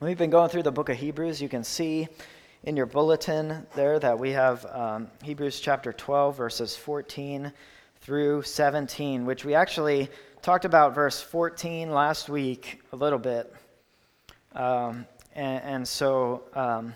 We've been going through the book of Hebrews. You can see in your bulletin there that we have Hebrews chapter 12, verses 14 through 17, which we actually talked about verse 14 last week a little bit. So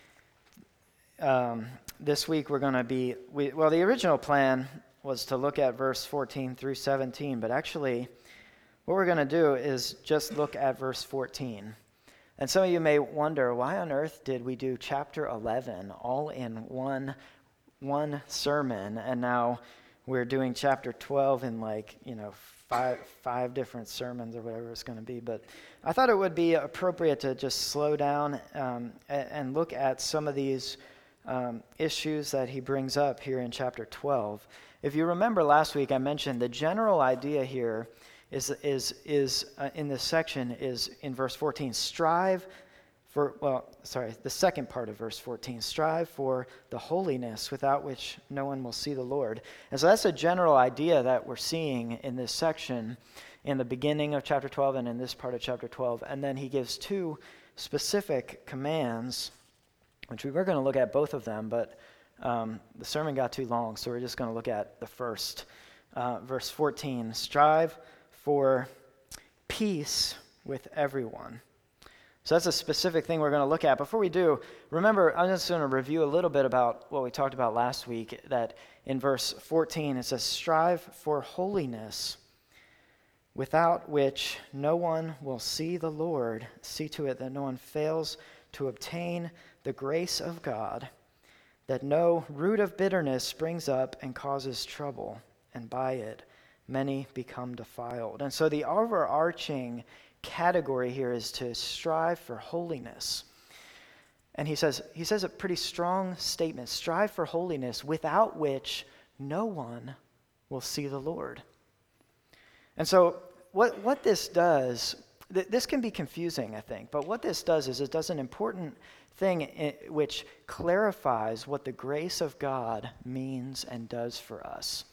this week we're going to be, the original plan was to look at verse 14 through 17, but actually what we're going to do is just look at verse 14. And some of you may wonder, why on earth did we do chapter 11 all in one sermon, and now we're doing chapter 12 in five different sermons or whatever it's going to be. But I thought it would be appropriate to just slow down and look at some of these issues that he brings up here in chapter 12. If you remember last week, I mentioned the general idea here is in this section is in verse 14. The second part of verse 14. Strive for the holiness without which no one will see the Lord. And so that's a general idea that we're seeing in this section in the beginning of chapter 12 and in this part of chapter 12. And then he gives two specific commands, which we were going to look at both of them, but the sermon got too long, so we're just going to look at the first. Verse 14, strive for peace with everyone. So that's a specific thing we're going to look at. Before we do, remember, I'm just going to review a little bit about what we talked about last week, that in verse 14 it says, strive for holiness, without which no one will see the Lord. See to it that no one fails to obtain the grace of God, that no root of bitterness springs up and causes trouble, and by it many become defiled. And so the overarching category here is to strive for holiness. And he says a pretty strong statement, strive for holiness, without which no one will see the Lord. And so what this does, this can be confusing, I think, but what this does is it does an important thing which clarifies what the grace of God means and does for us.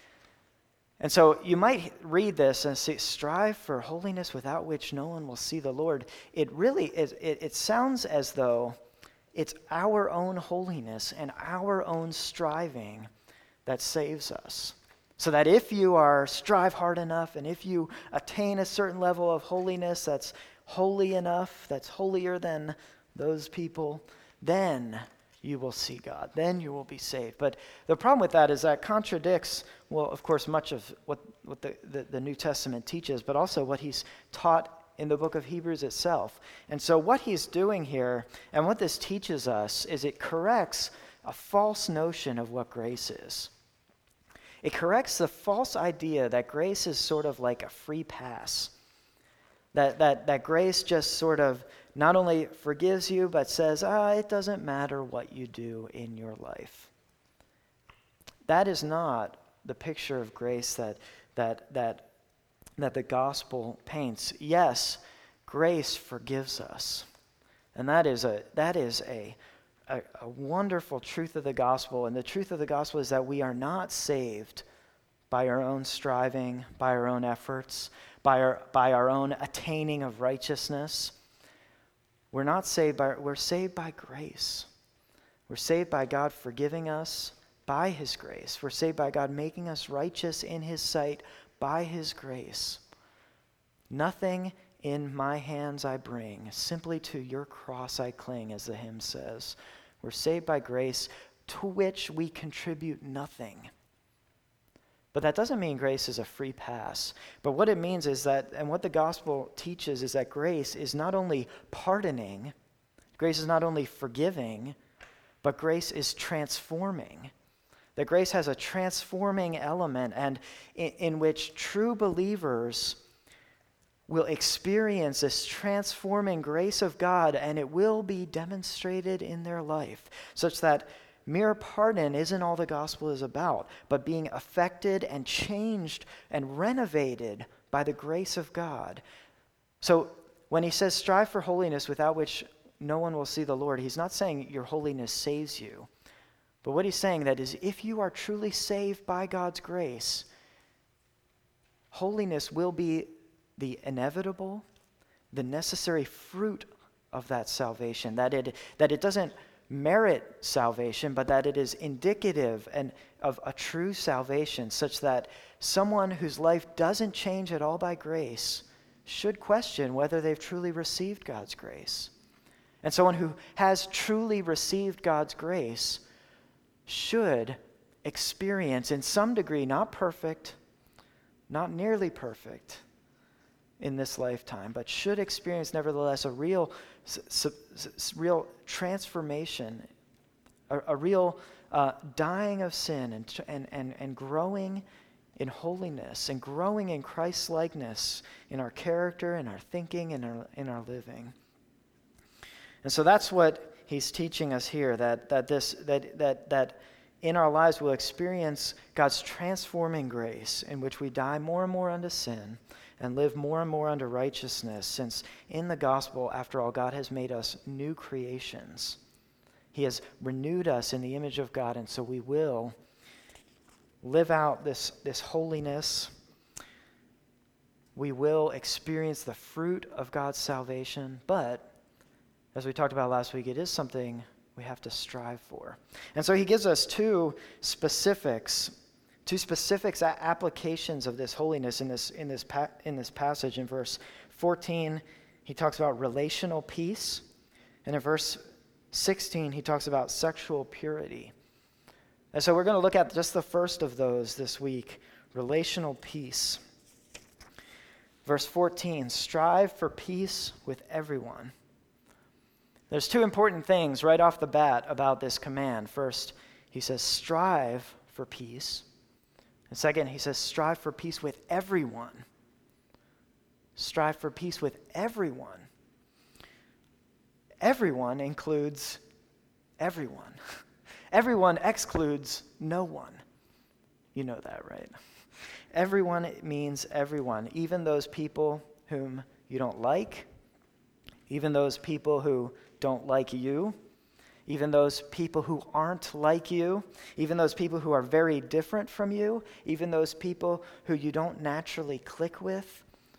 And so you might read this and say, strive for holiness without which no one will see the Lord. It really is, it sounds as though it's our own holiness and our own striving that saves us. So that if you strive hard enough, and if you attain a certain level of holiness that's holy enough, that's holier than those people, then you will see God. Then you will be saved. But the problem with that is that contradicts, well, of course, much of what the New Testament teaches, but also what he's taught in the book of Hebrews itself. And so what he's doing here, and what this teaches us, is it corrects a false notion of what grace is. It corrects the false idea that grace is sort of like a free pass. That grace just sort of not only forgives you, but says, it doesn't matter what you do in your life. That is not the picture of grace that the gospel paints. Yes, grace forgives us. And that is a wonderful truth of the gospel. And the truth of the gospel is that we are not saved by our own striving, by our own efforts, by our own attaining of righteousness. We're saved by grace. We're saved by God forgiving us by his grace. We're saved by God making us righteous in his sight by his grace. Nothing in my hands I bring, simply to your cross I cling, as the hymn says. We're saved by grace, to which we contribute nothing. But that doesn't mean grace is a free pass. But what it means is that, and what the gospel teaches is that grace is not only pardoning, grace is not only forgiving, but grace is transforming. That grace has a transforming element, and in which true believers will experience this transforming grace of God, and it will be demonstrated in their life, such that mere pardon isn't all the gospel is about, but being affected and changed and renovated by the grace of God. So when he says strive for holiness without which no one will see the Lord, he's not saying your holiness saves you. But what he's saying that is, if you are truly saved by God's grace, holiness will be the inevitable, the necessary fruit of that salvation, that it doesn't merit salvation, but that it is indicative and of a true salvation, such that someone whose life doesn't change at all by grace should question whether they've truly received God's grace. And someone who has truly received God's grace should experience, in some degree, not perfect, not nearly perfect in this lifetime, but should experience nevertheless a real transformation, a real dying of sin and growing in holiness and growing in Christ's likeness in our character, in our thinking, and in our living. And so that's what he's teaching us here, that in our lives we'll experience God's transforming grace in which we die more and more unto sin and live more and more unto righteousness, since in the gospel, after all, God has made us new creations. He has renewed us in the image of God, and so we will live out this holiness. We will experience the fruit of God's salvation, but as we talked about last week, it is something we have to strive for. And so he gives us two specific applications of this holiness in this passage. In verse 14, he talks about relational peace, and in verse 16, he talks about sexual purity. And so we're going to look at just the first of those this week, relational peace. Verse 14, strive for peace with everyone. There's two important things right off the bat about this command. First, he says, strive for peace. And second, he says, strive for peace with everyone. Strive for peace with everyone. Everyone includes everyone. Everyone excludes no one. You know that, right? Everyone means everyone, even those people whom you don't like, even those people who don't like you, even those people who aren't like you, even those people who are very different from you, even those people who you don't naturally click with,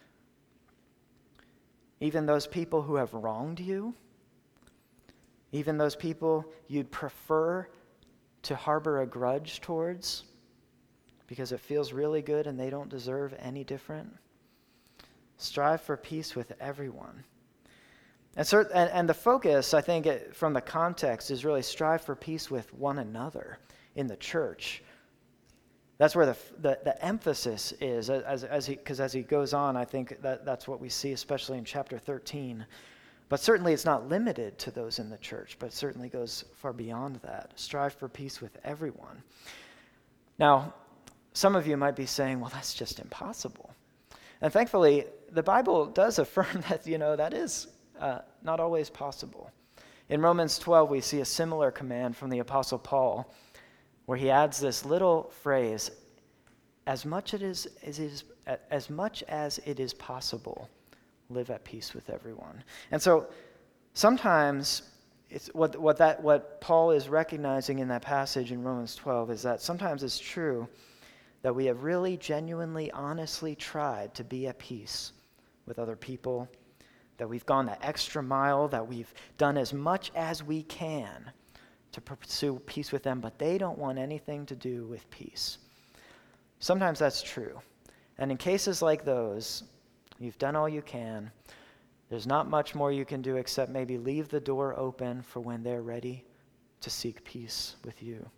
even those people who have wronged you, even those people you'd prefer to harbor a grudge towards because it feels really good and they don't deserve any different. Strive for peace with everyone. And the focus, I think, from the context is really strive for peace with one another in the church. That's where the emphasis is, because as he goes on, I think that's what we see, especially in chapter 13. But certainly it's not limited to those in the church, but certainly goes far beyond that. Strive for peace with everyone. Now, some of you might be saying, well, that's just impossible. And thankfully, the Bible does affirm that, that is not always possible. In Romans 12, we see a similar command from the Apostle Paul, where he adds this little phrase, as much as it is possible, live at peace with everyone. And so sometimes it's what Paul is recognizing in that passage in Romans 12 is that sometimes it's true that we have really genuinely, honestly tried to be at peace with other people, that we've gone the extra mile, that we've done as much as we can to pursue peace with them, but they don't want anything to do with peace. Sometimes that's true. And in cases like those, you've done all you can. There's not much more you can do except maybe leave the door open for when they're ready to seek peace with you.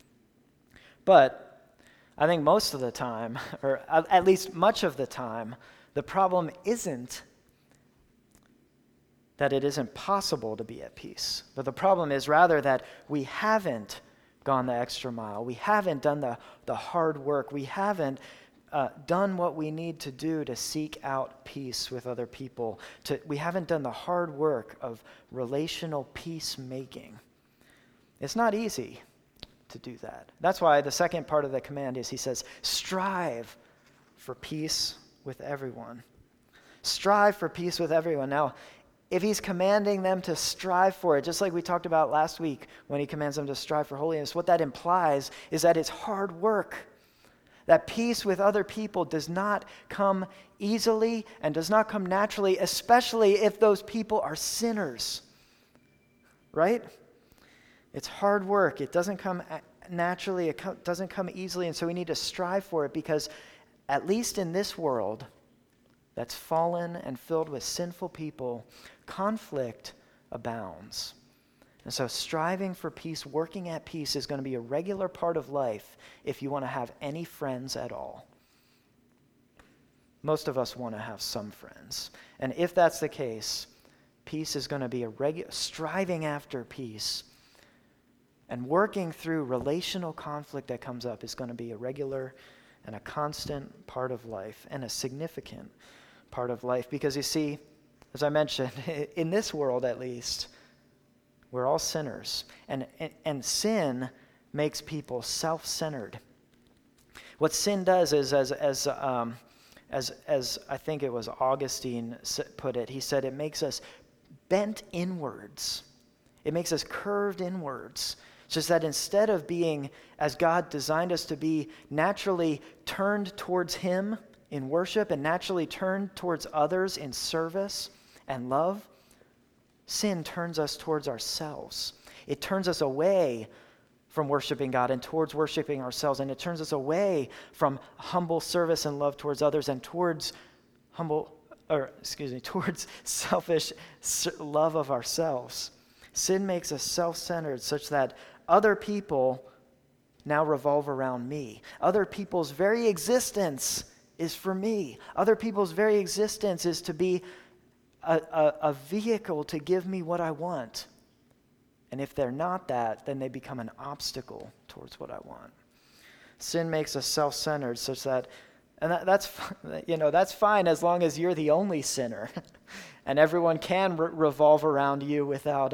But I think most of the time, or at least much of the time, the problem isn't that it isn't possible to be at peace. But the problem is rather that we haven't gone the extra mile. We haven't done the hard work. We haven't done what we need to do to seek out peace with other people. We haven't done the hard work of relational peacemaking. It's not easy to do that. That's why the second part of the command is he says, strive for peace with everyone. Strive for peace with everyone. Now, if he's commanding them to strive for it, just like we talked about last week when he commands them to strive for holiness, what that implies is that it's hard work, That peace with other people does not come easily and does not come naturally, especially if those people are sinners. Right? It's hard work. It doesn't come naturally. It doesn't come easily. And so we need to strive for it because at least in this world that's fallen and filled with sinful people, conflict abounds. And so striving for peace, working at peace is going to be a regular part of life if you want to have any friends at all. Most of us want to have some friends. And if that's the case, peace is going to be a regular, striving after peace and working through relational conflict that comes up is going to be a regular and a constant part of life and a significant part of life. Because you see, as I mentioned, in this world at least, we're all sinners. And sin makes people self-centered. What sin does is, as I think it was Augustine put it, he said it makes us bent inwards. It makes us curved inwards. It's just that instead of being, as God designed us to be, naturally turned towards Him in worship and naturally turned towards others in service and love, sin turns us towards ourselves. It turns us away from worshiping God and towards worshiping ourselves, and it turns us away from humble service and love towards others and towards towards selfish love of ourselves. Sin makes us self-centered such that other people now revolve around me. Other people's very existence is for me. Other people's very existence is to be a vehicle to give me what I want. And if they're not that, then they become an obstacle towards what I want. Sin makes us self-centered such that, and that's fine as long as you're the only sinner. And everyone can revolve around you without,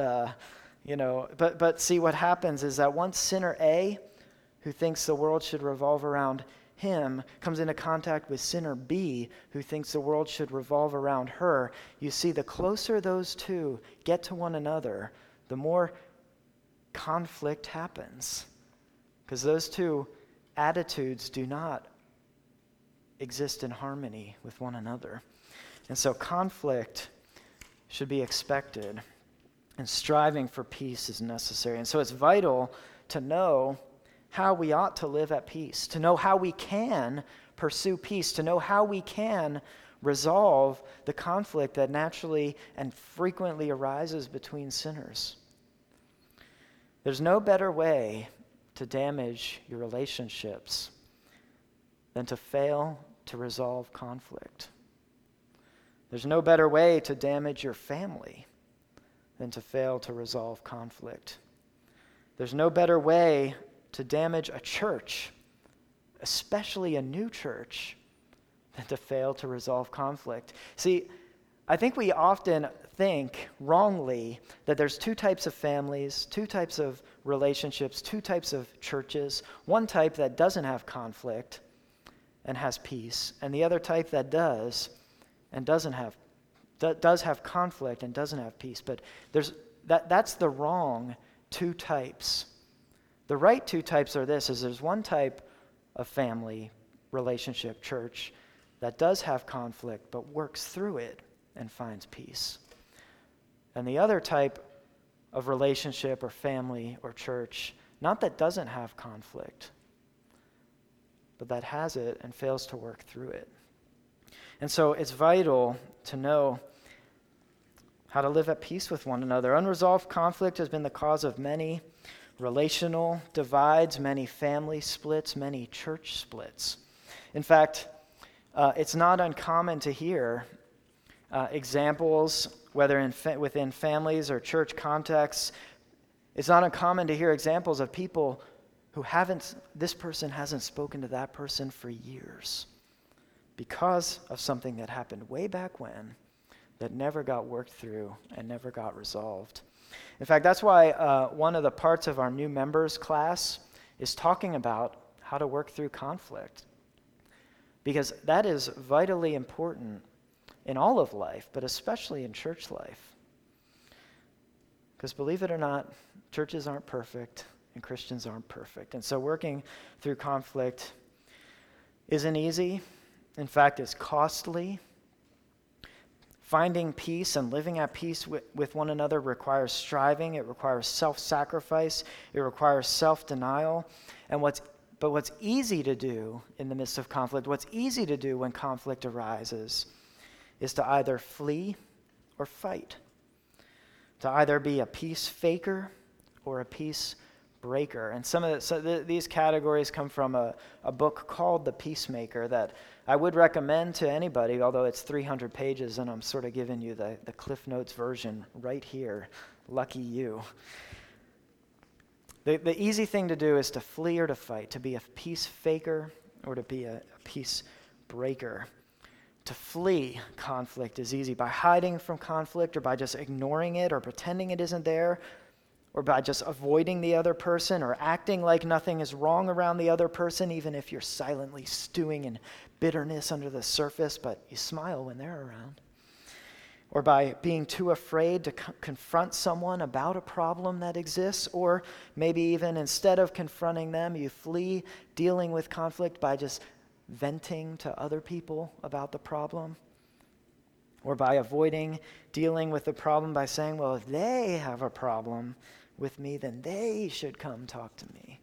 but see what happens is that once sinner A, who thinks the world should revolve around him, comes into contact with sinner B, who thinks the world should revolve around her, you see the closer those two get to one another, the more conflict happens. Because those two attitudes do not exist in harmony with one another. And so conflict should be expected, and striving for peace is necessary. And so it's vital to know how we ought to live at peace, to know how we can pursue peace, to know how we can resolve the conflict that naturally and frequently arises between sinners. There's no better way to damage your relationships than to fail to resolve conflict. There's no better way to damage your family than to fail to resolve conflict. There's no better way to damage a church, especially a new church, than to fail to resolve conflict. See, I think we often think wrongly that there's two types of families, two types of relationships, two types of churches. One type that doesn't have conflict and has peace, and the other type that does and does have conflict and doesn't have peace. But that's the wrong two types. The right two types are this: is there's one type of family, relationship, church that does have conflict but works through it and finds peace. And the other type of relationship or family or church, not that doesn't have conflict, but that has it and fails to work through it. And so it's vital to know how to live at peace with one another. Unresolved conflict has been the cause of many relational divides, many family splits, many church splits. In fact, it's not uncommon to hear examples, whether within families or church contexts, it's not uncommon to hear examples of people who this person hasn't spoken to that person for years because of something that happened way back when that never got worked through and never got resolved. In fact, that's why one of the parts of our new members class is talking about how to work through conflict, because that is vitally important in all of life, but especially in church life. Because believe it or not, churches aren't perfect and Christians aren't perfect. And so working through conflict isn't easy. In fact, it's costly. Finding peace and living at peace with one another requires striving. It requires self-sacrifice. It requires self-denial. But what's easy to do in the midst of conflict, what's easy to do when conflict arises, is to either flee or fight. To either be a peace faker or a peace breaker. And these categories come from a book called The Peacemaker that I would recommend to anybody, although it's 300 pages and I'm sort of giving you the Cliff Notes version right here. Lucky you. The easy thing to do is to flee or to fight, to be a peace faker or to be a peace breaker. To flee conflict is easy by hiding from conflict or by just ignoring it or pretending it isn't there, or by just avoiding the other person or acting like nothing is wrong around the other person, even if you're silently stewing in bitterness under the surface, but you smile when they're around. Or by being too afraid to confront someone about a problem that exists, or maybe even instead of confronting them, you flee dealing with conflict by just venting to other people about the problem. Or by avoiding dealing with the problem by saying, well, if they have a problem with me, then they should come talk to me.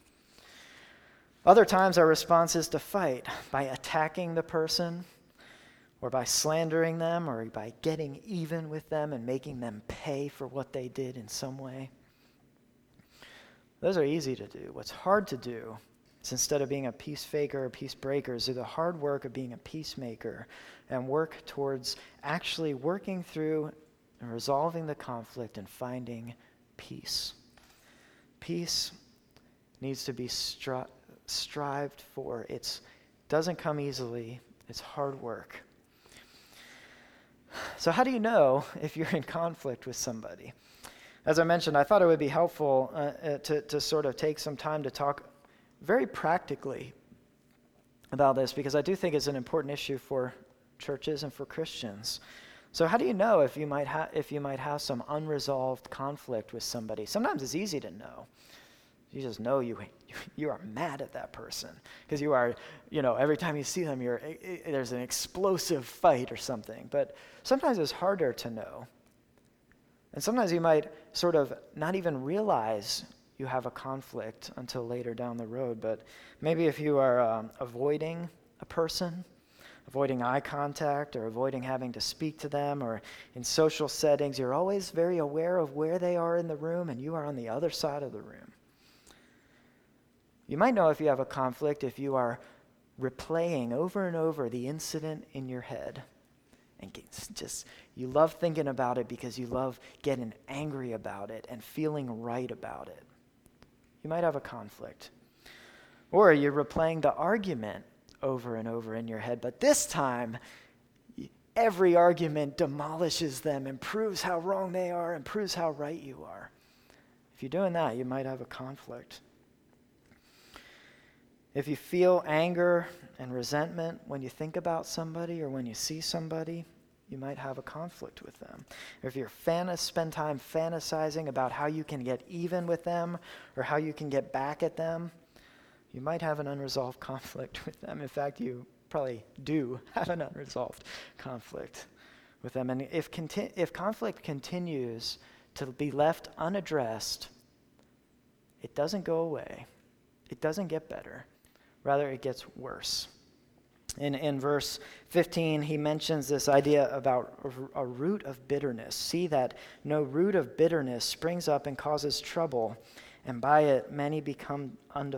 Other times our response is to fight by attacking the person, or by slandering them, or by getting even with them and making them pay for what they did in some way. Those are easy to do. What's hard to do is, instead of being a peace faker or peace breaker, is do the hard work of being a peacemaker and work towards actually working through and resolving the conflict and finding peace. Peace needs to be strived for. It doesn't come easily. It's hard work. So how do you know if you're in conflict with somebody? As I mentioned, I thought it would be helpful to sort of take some time to talk very practically about this, because I do think it's an important issue for churches and for Christians. So how do you know if you might have some unresolved conflict with somebody? Sometimes it's easy to know. You just know you are mad at that person because you are, every time you see them, there's an explosive fight or something. But sometimes it's harder to know. And sometimes you might sort of not even realize you have a conflict until later down the road. But maybe if you are avoiding a person, avoiding eye contact or avoiding having to speak to them, or in social settings, you're always very aware of where they are in the room and you are on the other side of the room. You might know if you have a conflict if you are replaying over and over the incident in your head. And you love thinking about it because you love getting angry about it and feeling right about it. You might have a conflict. Or you're replaying the argument over and over in your head, but this time, every argument demolishes them and proves how wrong they are and proves how right you are. If you're doing that, you might have a conflict. If you feel anger and resentment when you think about somebody or when you see somebody, you might have a conflict with them. Or if you spend time fantasizing about how you can get even with them or how you can get back at them, you might have an unresolved conflict with them. In fact, you probably do have an unresolved conflict with them. And if conflict continues to be left unaddressed, it doesn't go away. It doesn't get better. Rather, it gets worse. In verse 15, he mentions this idea about a root of bitterness. See that no root of bitterness springs up and causes trouble, and by it many become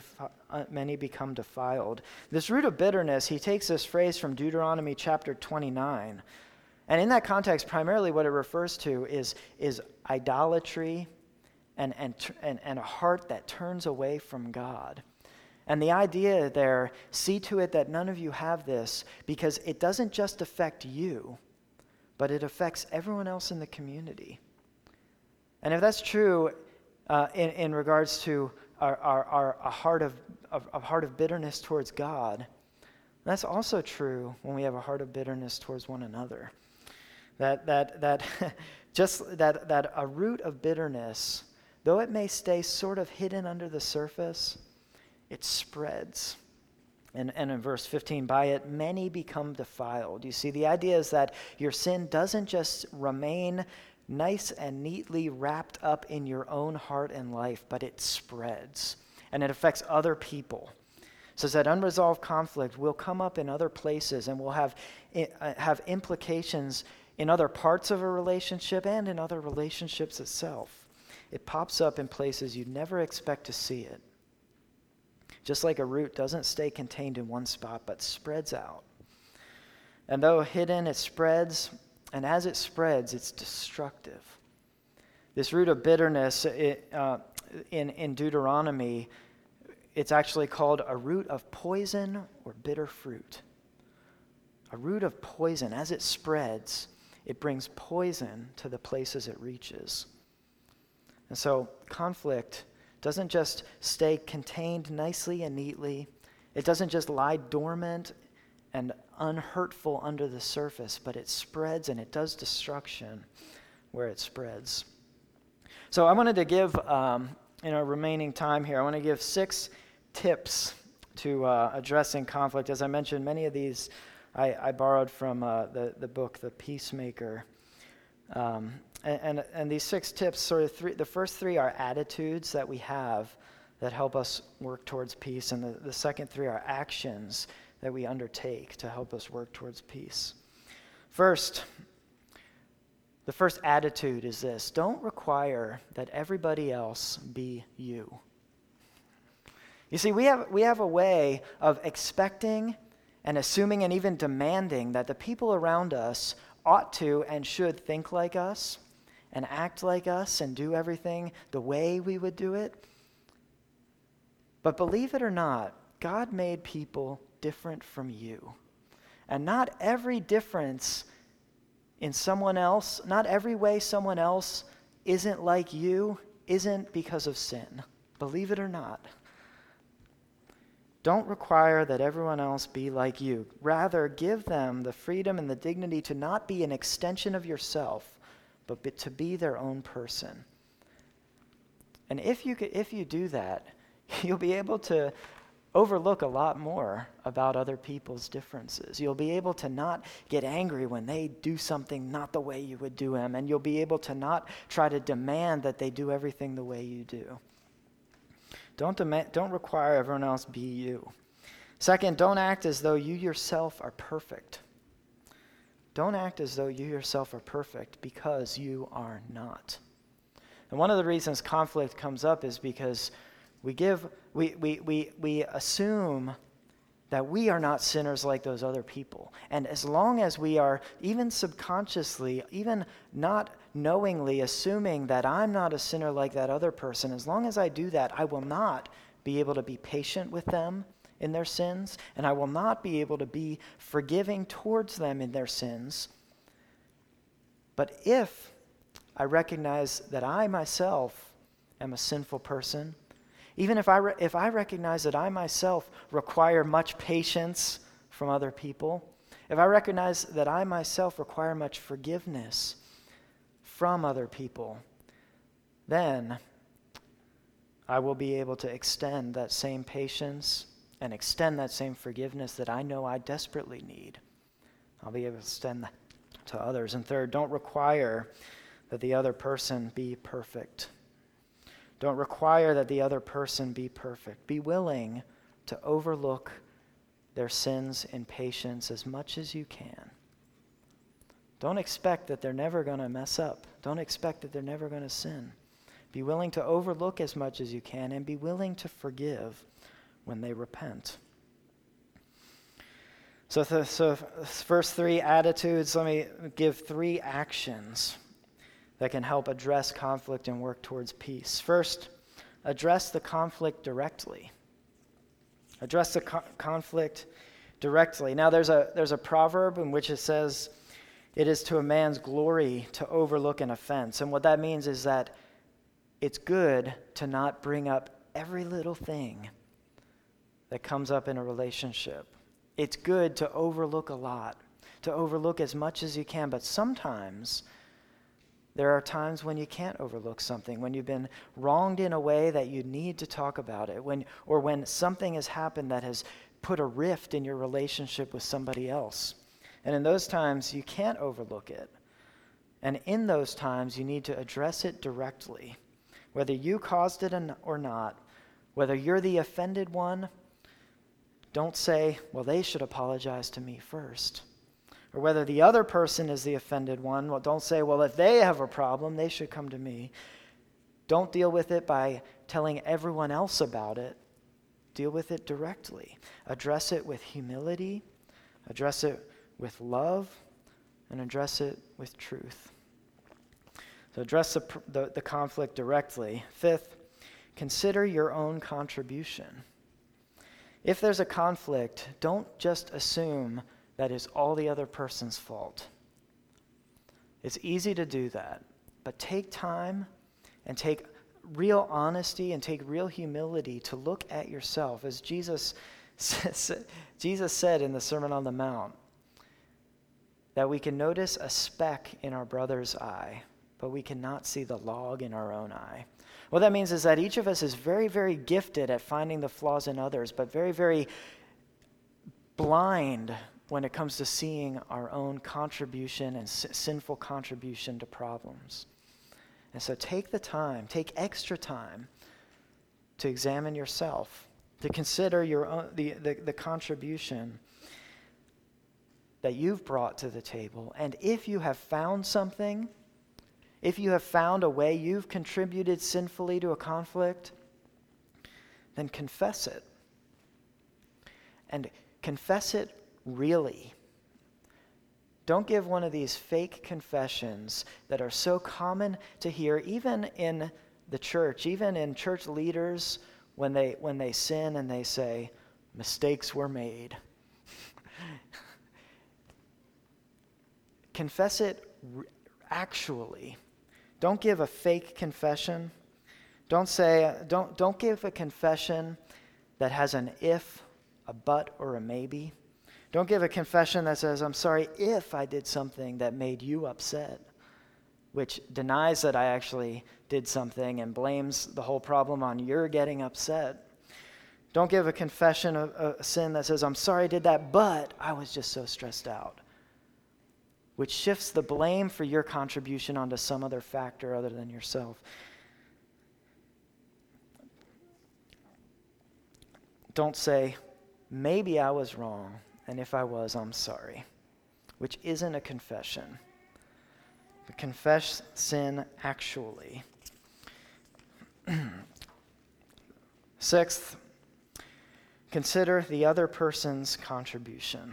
defiled. This root of bitterness, he takes this phrase from Deuteronomy chapter 29. And in that context, primarily what it refers to is idolatry and a heart that turns away from God. And the idea there, see to it that none of you have this, because it doesn't just affect you, but it affects everyone else in the community. And if that's true in regards to a heart of bitterness towards God, that's also true when we have a heart of bitterness towards one another. That just that a root of bitterness, though it may stay sort of hidden under the surface, it spreads. And in verse 15, by it many become defiled. You see, the idea is that your sin doesn't just remain nice and neatly wrapped up in your own heart and life, but it spreads and it affects other people. It says that unresolved conflict will come up in other places and will have implications in other parts of a relationship and in other relationships itself. It pops up in places you'd never expect to see it. Just like a root doesn't stay contained in one spot, but spreads out. And though hidden, it spreads, and as it spreads, it's destructive. This root of bitterness in Deuteronomy, it's actually called a root of poison or bitter fruit. A root of poison, as it spreads, it brings poison to the places it reaches. And so conflict doesn't just stay contained nicely and neatly. It doesn't just lie dormant and unhurtful under the surface, but it spreads and it does destruction where it spreads. So I wanted to give, in our remaining time here, I want to give 6 tips to addressing conflict. As I mentioned, many of these I borrowed from the book, The Peacemaker. And these 6 tips, the first 3 are attitudes that we have that help us work towards peace, and the second 3 are actions that we undertake to help us work towards peace. First, the first attitude is this: don't require that everybody else be you. You see, we have a way of expecting and assuming and even demanding that the people around us ought to and should think like us and act like us and do everything the way we would do it. But believe it or not, God made people different from you. And not every difference in someone else, not every way someone else isn't like you, isn't because of sin. Believe it or not. Don't require that everyone else be like you. Rather, give them the freedom and the dignity to not be an extension of yourself, but to be their own person. And if you do that, you'll be able to overlook a lot more about other people's differences. You'll be able to not get angry when they do something not the way you would do them, and you'll be able to not try to demand that they do everything the way you do. Don't require everyone else be you. Second, don't act as though you yourself are perfect. Don't act as though you yourself are perfect, because you are not. And one of the reasons conflict comes up is because we assume that we are not sinners like those other people. And as long as we are, even subconsciously, even not knowingly assuming that I'm not a sinner like that other person, as long as I do that, I will not be able to be patient with them in their sins, and I will not be able to be forgiving towards them in their sins. But if I recognize that I myself am a sinful person, even if I recognize that I myself require much patience from other people, if I recognize that I myself require much forgiveness from other people, then I will be able to extend that same patience and extend that same forgiveness that I know I desperately need. I'll be able to extend that to others. And third, don't require that the other person be perfect. Don't require that the other person be perfect. Be willing to overlook their sins in patience as much as you can. Don't expect that they're never going to mess up. Don't expect that they're never going to sin. Be willing to overlook as much as you can, and be willing to forgive when they repent. So first 3 attitudes, let me give 3 actions that can help address conflict and work towards peace. First, address the conflict directly. Address the conflict directly. Now, there's a proverb in which it says, "It is to a man's glory to overlook an offense." And what that means is that it's good to not bring up every little thing that comes up in a relationship. It's good to overlook a lot, to overlook as much as you can, but sometimes there are times when you can't overlook something, when you've been wronged in a way that you need to talk about it, when something has happened that has put a rift in your relationship with somebody else. And in those times, you can't overlook it. And in those times, you need to address it directly. Whether you caused it or not, whether you're the offended one, don't say, well, they should apologize to me first. Or whether the other person is the offended one, well, don't say, well, if they have a problem, they should come to me. Don't deal with it by telling everyone else about it. Deal with it directly. Address it with humility. Address it with love. And address it with truth. So address the conflict directly. Fifth, consider your own contribution. If there's a conflict, don't just assume that is all the other person's fault. It's easy to do that, but take time and take real honesty and take real humility to look at yourself. As Jesus said in the Sermon on the Mount, that we can notice a speck in our brother's eye, but we cannot see the log in our own eye. What that means is that each of us is very, very gifted at finding the flaws in others, but very, very blind when it comes to seeing our own contribution and sinful contribution to problems. And so take the time, take extra time to examine yourself, to consider your own, the contribution that you've brought to the table. And if you have found something, if you have found a way you've contributed sinfully to a conflict, then confess it. And confess it really. Don't give one of these fake confessions that are so common to hear, even in the church, even in church leaders, when they sin and they say, mistakes were made. Confess it actually. Don't give a fake confession. Don't give a confession that has an if, a but, or a maybe. Don't give a confession that says, I'm sorry if I did something that made you upset, which denies that I actually did something and blames the whole problem on your getting upset. Don't give a confession of a sin that says, I'm sorry I did that, but I was just so stressed out, which shifts the blame for your contribution onto some other factor other than yourself. Don't say, maybe I was wrong, and if I was, I'm sorry, which isn't a confession. But confess sin actually. Sixth, consider the other person's contribution.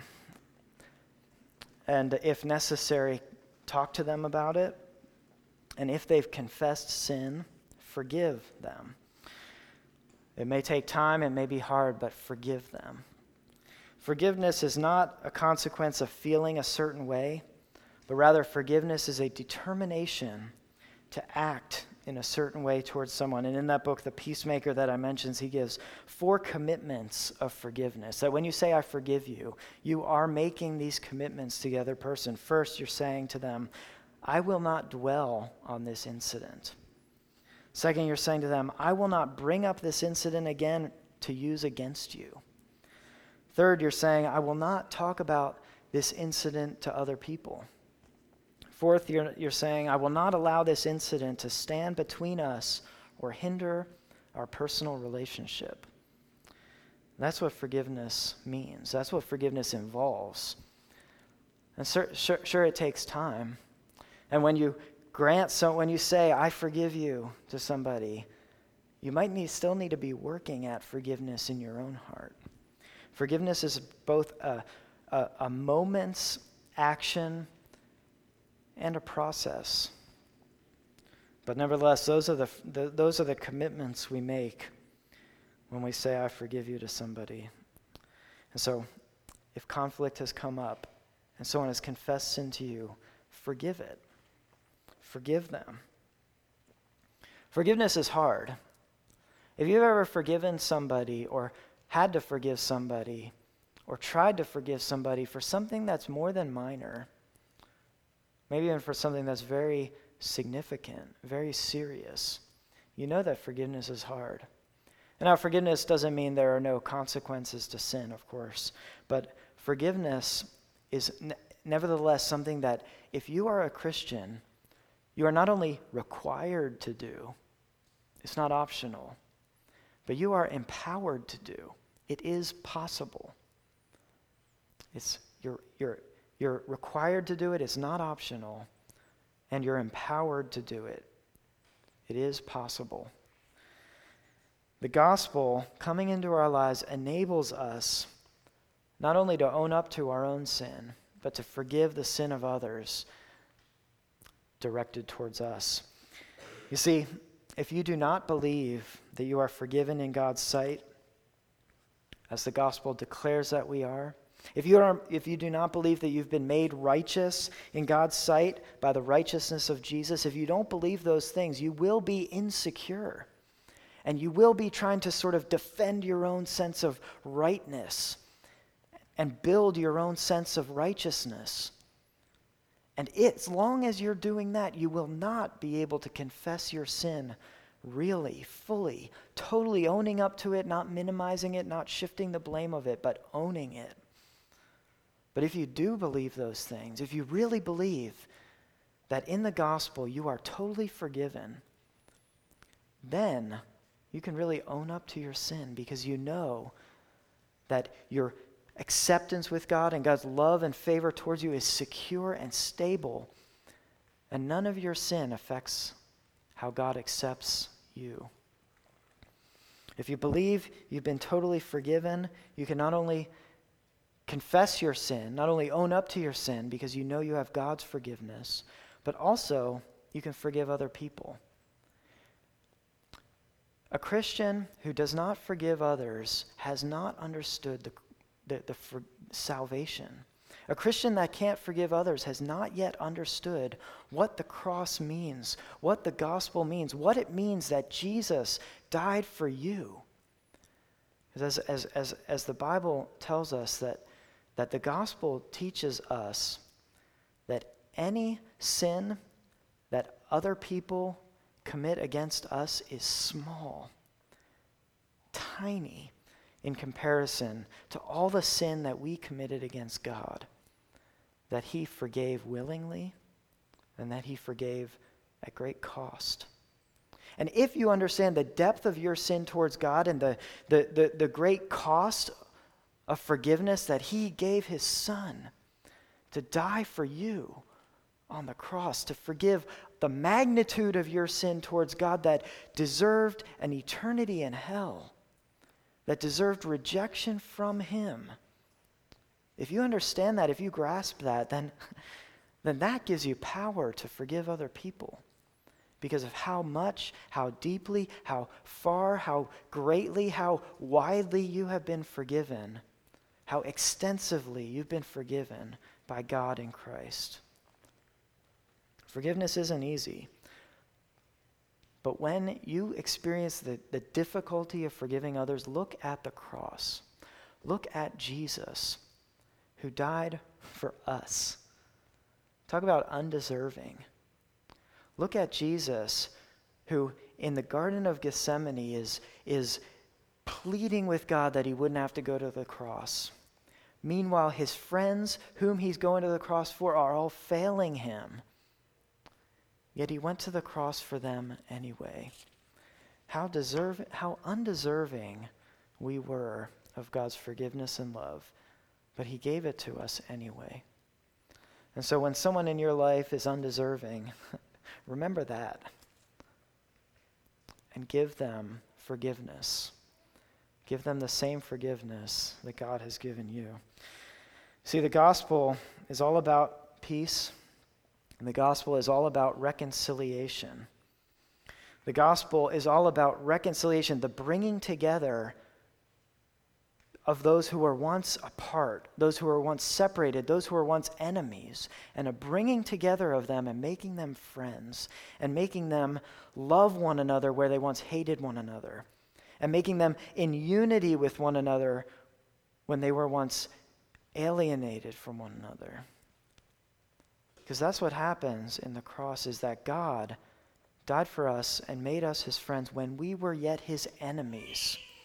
And if necessary, talk to them about it. And if they've confessed sin, forgive them. It may take time, it may be hard, but forgive them. Forgiveness is not a consequence of feeling a certain way, but rather forgiveness is a determination to act in a certain way towards someone. And in that book, The Peacemaker that I mentioned, he gives 4 commitments of forgiveness. That when you say, I forgive you, you are making these commitments to the other person. First, you're saying to them, I will not dwell on this incident. Second, you're saying to them, I will not bring up this incident again to use against you. Third, you're saying, I will not talk about this incident to other people. Fourth, you're saying, I will not allow this incident to stand between us or hinder our personal relationship. That's what forgiveness means. That's what forgiveness involves. And sure, it takes time. And when you when you say, I forgive you to somebody, you might still need to be working at forgiveness in your own heart. Forgiveness is both a moment's action and a process. But nevertheless, those are the commitments we make when we say, I forgive you to somebody. And so, if conflict has come up and someone has confessed sin to you, forgive it. Forgive them. Forgiveness is hard. If you've ever forgiven somebody or had to forgive somebody or tried to forgive somebody for something that's more than minor, maybe even for something that's very significant, very serious, you know that forgiveness is hard. And now forgiveness doesn't mean there are no consequences to sin, of course, but forgiveness is nevertheless something that if you are a Christian, you are not only required to do, it's not optional, but you are empowered to do. It is possible. You're required to do it, it's not optional, and you're empowered to do it. It is possible. The gospel coming into our lives enables us not only to own up to our own sin, but to forgive the sin of others directed towards us. You see, if you do not believe that you are forgiven in God's sight, as the gospel declares that we are, if you do not believe that you've been made righteous in God's sight by the righteousness of Jesus, if you don't believe those things, you will be insecure. And you will be trying to sort of defend your own sense of rightness and build your own sense of righteousness. And as long as you're doing that, you will not be able to confess your sin really, fully, totally owning up to it, not minimizing it, not shifting the blame of it, but owning it. But if you do believe those things, if you really believe that in the gospel you are totally forgiven, then you can really own up to your sin because you know that your acceptance with God and God's love and favor towards you is secure and stable, and none of your sin affects how God accepts you. If you believe you've been totally forgiven, you can not only confess your sin, not only own up to your sin because you know you have God's forgiveness, but also you can forgive other people. A Christian who does not forgive others has not understood the salvation. A Christian that can't forgive others has not yet understood what the cross means, what the gospel means, what it means that Jesus died for you. Because as the Bible tells us that the gospel teaches us that any sin that other people commit against us is small, tiny in comparison to all the sin that we committed against God, that he forgave willingly and that he forgave at great cost. And if you understand the depth of your sin towards God and the great cost of forgiveness that he gave his son to die for you on the cross, to forgive the magnitude of your sin towards God that deserved an eternity in hell, that deserved rejection from him. If you understand that, if you grasp that, then that gives you power to forgive other people because of how much, how deeply, how far, how greatly, how widely you have been forgiven, how extensively you've been forgiven by God in Christ. Forgiveness isn't easy. But when you experience the difficulty of forgiving others, look at the cross. Look at Jesus, who died for us. Talk about undeserving. Look at Jesus, who in the Garden of Gethsemane is pleading with God that he wouldn't have to go to the cross. Meanwhile, his friends, whom he's going to the cross for, are all failing him. Yet he went to the cross for them anyway. How undeserving we were of God's forgiveness and love, but he gave it to us anyway. And so when someone in your life is undeserving, remember that and give them forgiveness. Give them the same forgiveness that God has given you. See, the gospel is all about peace. And the gospel is all about reconciliation. The gospel is all about reconciliation, the bringing together of those who were once apart, those who were once separated, those who were once enemies, and a bringing together of them and making them friends, and making them love one another where they once hated one another, and making them in unity with one another when they were once alienated from one another. Because that's what happens in the cross, is that God died for us and made us his friends when we were yet his enemies.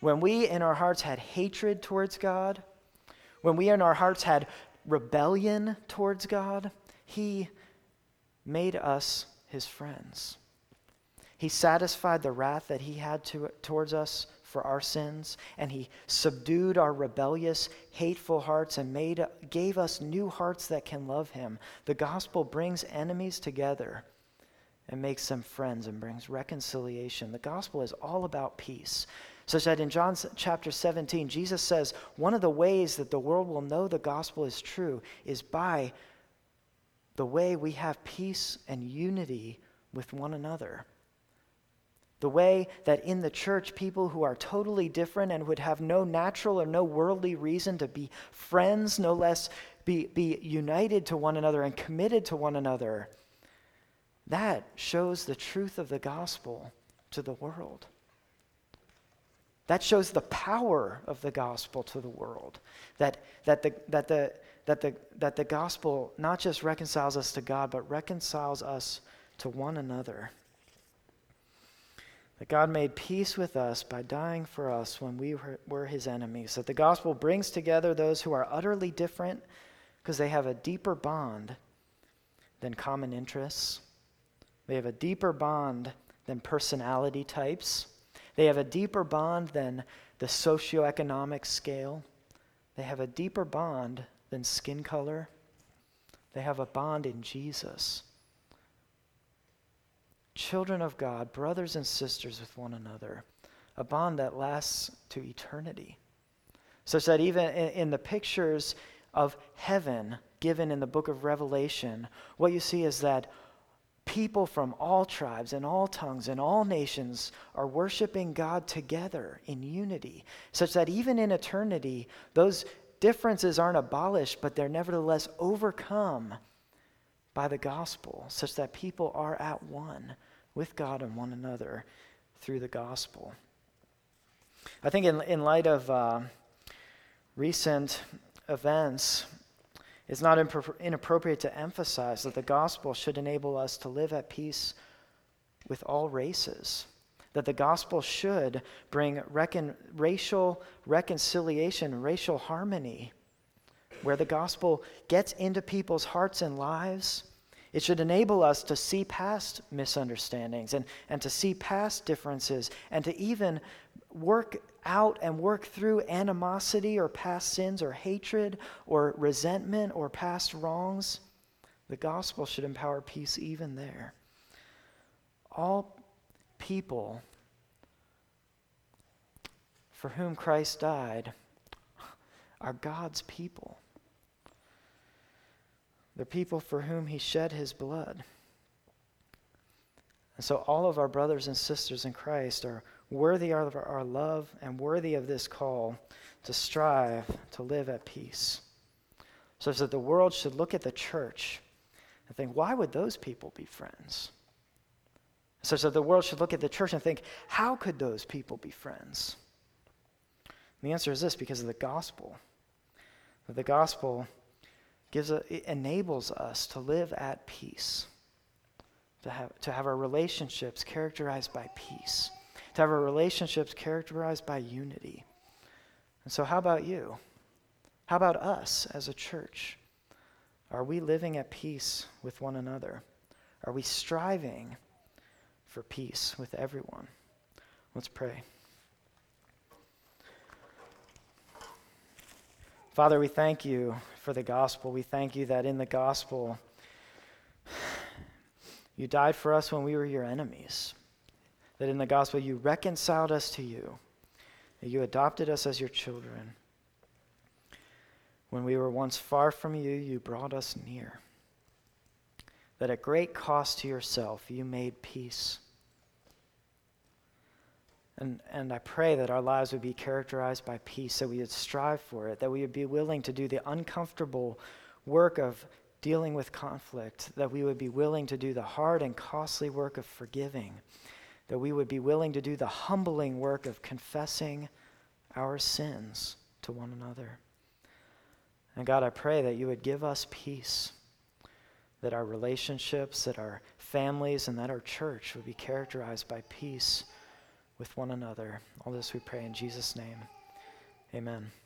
when we in our hearts had hatred towards God, when we in our hearts had rebellion towards God, he made us his friends. He satisfied the wrath that he had towards us for our sins, and he subdued our rebellious, hateful hearts and gave us new hearts that can love him. The gospel brings enemies together and makes them friends and brings reconciliation. The gospel is all about peace. Such that in John chapter 17, Jesus says, one of the ways that the world will know the gospel is true is by the way we have peace and unity with one another. The way that in the church, people who are totally different and would have no natural or no worldly reason to be friends, no less be united to one another and committed to one another, that shows the truth of the gospel to the world. That shows the power of the gospel to the world. That the gospel not just reconciles us to God, but reconciles us to one another. That God made peace with us by dying for us when we were his enemies. That the gospel brings together those who are utterly different because they have a deeper bond than common interests. They have a deeper bond than personality types. They have a deeper bond than the socioeconomic scale. They have a deeper bond than skin color. They have a bond in Jesus. Children of God, brothers and sisters with one another, a bond that lasts to eternity. Such that even in the pictures of heaven given in the book of Revelation, what you see is that people from all tribes and all tongues and all nations are worshiping God together in unity, such that even in eternity, those differences aren't abolished, but they're nevertheless overcome by the gospel, such that people are at one with God and one another through the gospel. I think in light of recent events, it's not inappropriate to emphasize that the gospel should enable us to live at peace with all races, that the gospel should bring racial reconciliation, racial harmony, where the gospel gets into people's hearts and lives. It should enable us to see past misunderstandings and to see past differences and to even work out and work through animosity or past sins or hatred or resentment or past wrongs. The gospel should empower peace even there. All people for whom Christ died are God's people. They're people for whom he shed his blood. And so all of our brothers and sisters in Christ are worthy of our love and worthy of this call to strive to live at peace. Such that the world should look at the church and think, why would those people be friends? Such that the world should look at the church and think, how could those people be friends? And the answer is this: because of the gospel. That the gospel it enables us to live at peace, to have our relationships characterized by peace, to have our relationships characterized by unity. And so how about you? How about us as a church? Are we living at peace with one another? Are we striving for peace with everyone? Let's pray. Father, we thank you for the gospel. We thank you that in the gospel, you died for us when we were your enemies. That in the gospel, you reconciled us to you. That you adopted us as your children. When we were once far from you, you brought us near. That at great cost to yourself, you made peace. And I pray that our lives would be characterized by peace, that we would strive for it, that we would be willing to do the uncomfortable work of dealing with conflict, that we would be willing to do the hard and costly work of forgiving, that we would be willing to do the humbling work of confessing our sins to one another. And God, I pray that you would give us peace, that our relationships, that our families, and that our church would be characterized by peace with one another. All this we pray in Jesus' name. Amen.